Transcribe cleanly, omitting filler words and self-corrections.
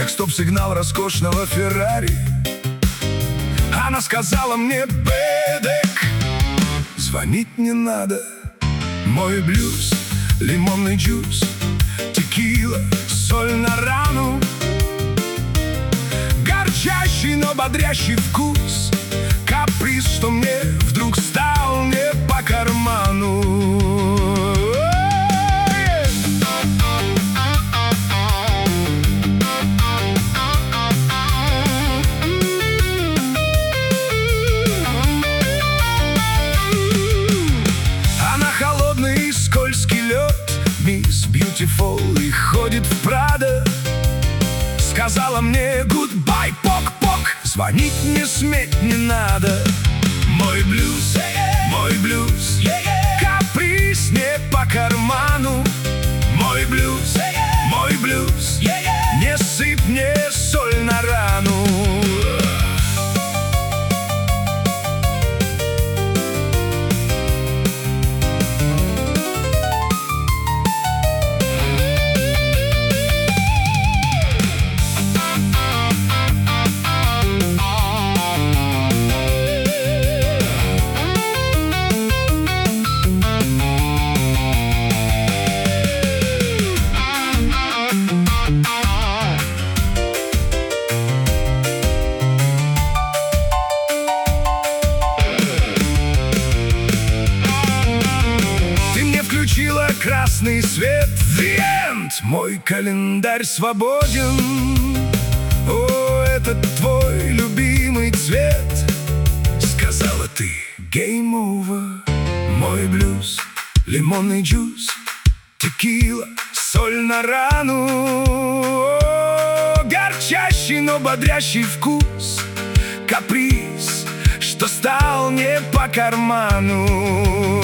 как стоп-сигнал роскошного Феррари. Она сказала мне: бэдэк, звонить не надо. Мой блюз, лимонный джус, текила, соль на рану, горчащий, но бодрящий вкус, каприз, что мне вдруг стал не по карману. Она холодный и скользкий лед, мисс Бьютифул, и ходит в Прадо. Сказала мне: гудбай, пок-пок, звонить не сметь не надо. Мой блюз, каприз не по карману. Мой блюз, не сыпь мне соль на рану. Включила красный свет, the end. Мой календарь свободен. О, это твой любимый цвет. Сказала ты: game over. Мой блюз, лимонный джус, текила, соль на рану. О, горчащий, но бодрящий вкус, каприз, что стал не по карману.